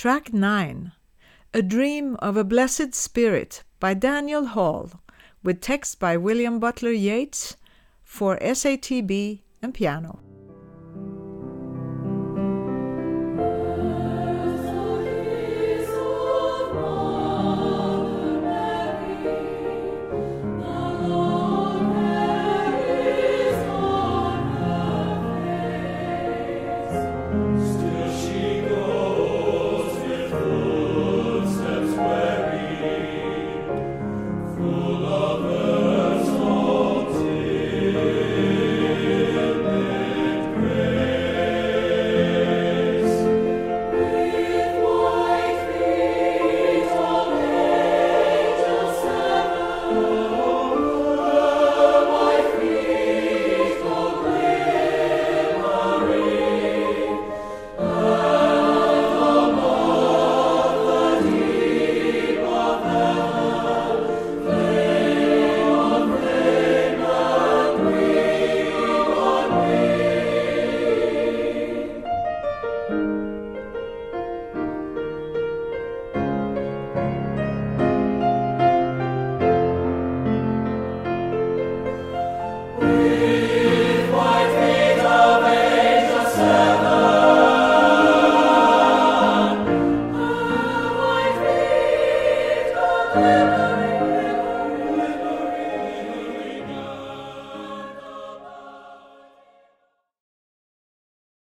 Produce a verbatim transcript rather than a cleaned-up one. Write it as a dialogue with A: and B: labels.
A: Track nine, A Dream of a Blessed Spirit by Daniel Hall, with text by William Butler Yeats for S A T B and piano.
B: Amen.